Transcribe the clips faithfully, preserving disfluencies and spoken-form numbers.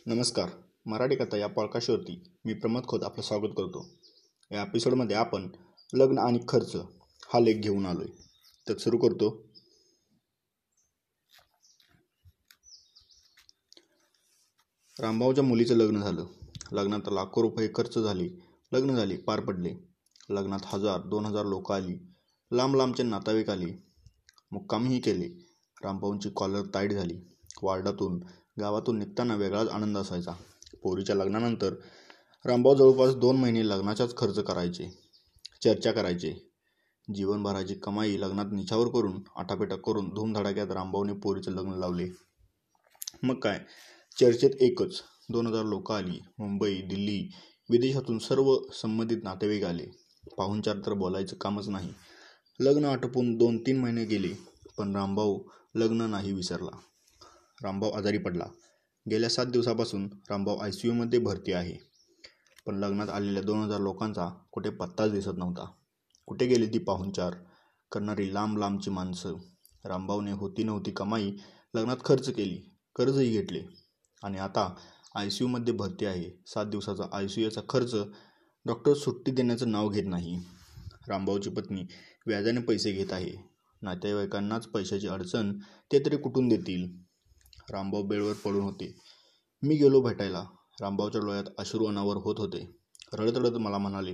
नमस्कार. मराठी कथा या पॉडकास्टवरती मी प्रमोद खोत आपलं स्वागत करतो. या एपिसोडमध्ये आपण लग्न आणि खर्च हा लेख घेऊन आलोय. तर सुरू करतो. रामभाऊच्या मुलीचं लग्न झालं. लग्नात लाखो रुपये खर्च झाले. लग्न झाले, पार पडले. लग्नात हजार दोन हजार लोक आली. लांब लांबचे नातेवाईक आले. मुक्कामही केले. रामभाऊंची कॉलर टाईट झाली. वार्डातून गावातून निघताना वेगळाच आनंद असायचा. पोरीच्या लग्नानंतर रामभाऊ जवळपास दोन महिने लग्नाचाच खर्च करायचे, चर्चा करायचे. जीवनभराची कमाई लग्नात निछावर करून, आटापिटा करून धूमधडाक्यात रामभाऊने पोरीचं लग्न लावले. मग काय, चर्चेत एकच. दोन हजार लोक आली. मुंबई, दिल्ली, विदेशातून सर्व संबंधित नातेवाईक आले. पाहुणचार तर बोलायचं कामच नाही. लग्न आटोपून दोन तीन महिने गेले, पण रामभाऊ लग्न नाही विसरला. रामभाऊ आजारी पडला. गेल्या सात दिवसापासून रामभाऊ आय सी यूमध्ये भरती आहे. पण लग्नात आलेल्या दोन हजार लोकांचा कुठे पत्ताच दिसत नव्हता. कुठे गेली ती पाहुणचार करणारी लांब लांबची माणसं? रामभाऊने होती नव्हती कमाई लग्नात खर्च केली, कर्जही घेतले आणि आता आय सी यूमध्ये भरती आहे. सात दिवसाचा आय सी यूचा खर्च डॉक्टर सुट्टी देण्याचं नाव घेत नाही. रामभाऊची पत्नी व्याजाने पैसे घेत आहे. नातेवाईकांनाच पैशाची अडचण, ते तरी कुठून देतील? रामभाऊ बेडवर पडून होते. मी गेलो भेटायला. रामभाऊच्या डोळ्यात अश्रू अनावर होत होते. रडत रडत मला म्हणाले,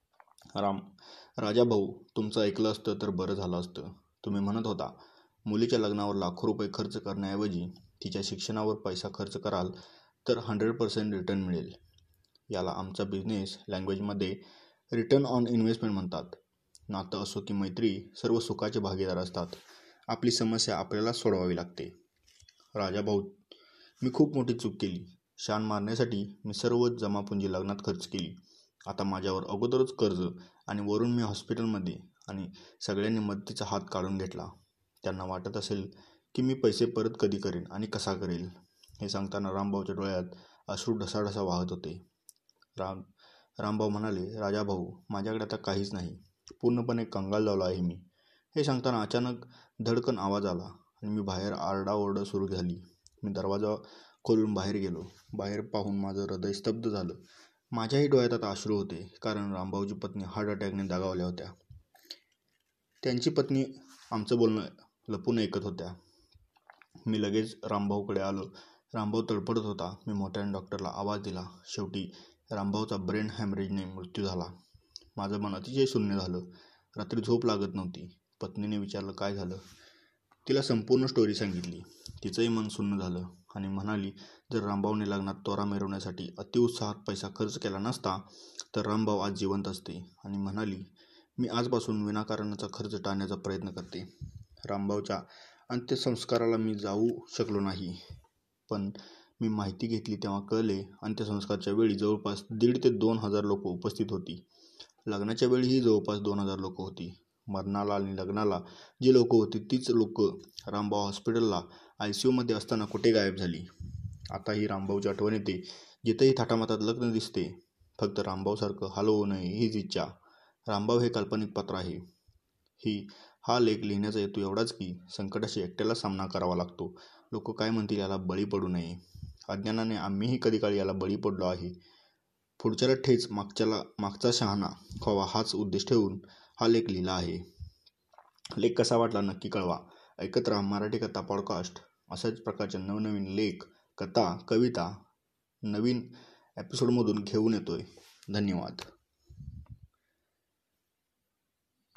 राम राजा भाऊ, तुमचं ऐकलं असतं तर बरं झालं असतं. तुम्ही म्हणत होता मुलीच्या लग्नावर लाखो रुपये खर्च करण्याऐवजी तिच्या शिक्षणावर पैसा खर्च कराल तर हंड्रेड पर्सेंट रिटर्न मिळेल. याला आमच्या बिझनेस लँग्वेजमध्ये रिटर्न ऑन इन्व्हेस्टमेंट म्हणतात. नातं असो की मैत्री, सर्व सुखाचे भागीदार असतात. आपली समस्या आपल्याला सोडवावी लागते. राजा भाऊ, मी खूप मोठी चूक केली. शान मारण्यासाठी मी सर्व जमापुंजी लग्नात खर्च केली. आता माझ्यावर अगोदरच कर्ज आणि वरून मी हॉस्पिटलमध्ये आणि सगळ्यांनी मदतीचा हात काढून घेतला. त्यांना वाटत असेल की मी पैसे परत कधी करेन आणि कसा करेल. हे सांगताना रामभाऊच्या डोळ्यात अश्रू ढसाढसा वाहत होते. राम रामभाऊ म्हणाले, राजा भाऊ, माझ्याकडे आता काहीच नाही. पूर्णपणे कंगाल झालो आहे मी. हे सांगताना अचानक धडकन आवाज आला आणि मी बाहेर आरडाओरडा सुरू झाली. मी दरवाजा खोलून बाहेर गेलो. बाहेर पाहून माझं हृदय स्तब्ध झालं. माझ्याही डोळ्यात आता अश्रू होते, कारण रामभाऊची पत्नी हार्ट अटॅकने दगावल्या होत्या. त्यांची पत्नी आमचं बोलणं लपून ऐकत होत्या. मी लगेच रामभाऊकडे आलो. रामभाऊ तडफडत होता. मी मोठ्याने डॉक्टरला आवाज दिला. शेवटी रामभाऊचा ब्रेन हॅमरेजने मृत्यू झाला. माझं मन अतिशय शून्य झालं. रात्री झोप लागत नव्हती. पत्नीने विचारलं, काय झालं? तिला संपूर्ण स्टोरी सांगितली. तिचंही मन सुन्न झालं आणि म्हणाली, जर रामभाऊने लग्नात तोरा मिरवण्यासाठी अतिउत्साहात पैसा खर्च केला नसता तर रामभाऊ आज जिवंत असते. आणि म्हणाली, मी आजपासून विनाकारणाचा खर्च टाळण्याचा प्रयत्न करते. रामभाऊच्या अंत्यसंस्काराला मी जाऊ शकलो नाही, पण मी माहिती घेतली तेव्हा कळले, अंत्यसंस्काराच्या वेळी जवळपास दीड ते दोन हजार लोक उपस्थित होती. लग्नाच्या वेळीही जवळपास दोन हजार लोक होती. मरणाला आणि लग्नाला जी लोक होती तीच लोक रामभाऊ हॉस्पिटलला आय सी यूमध्ये असताना कुठे गायब झाली. आताही रामभाऊची आठवण येते. जिथेही थाटामाटात लग्न दिसते, फक्त रामभाऊसारखं हलवू नये हीच इच्छा. रामभाऊ हे काल्पनिक पात्र आहे. ही हा लेख लिहिण्याचा हेतू एवढाच की संकटाशी एकट्याला सामना करावा लागतो. लोक काय म्हणतील याला बळी पडू नये. अज्ञानाने आम्हीही कधी काळी याला बळी पडलो आहे. पुढच्याला ठेच, मागच्याला मागचा शहाणा व्हावा हाच उद्देश ठेवून हा लेख लिहिला आहे. लेख कसा वाटला नक्की कळवा. ऐकत राहा मराठी कथा पॉडकास्ट. अशाच प्रकारच्या नवनवीन लेख, कथा, कविता नवीन एपिसोडमधून घेऊन येतोय. धन्यवाद.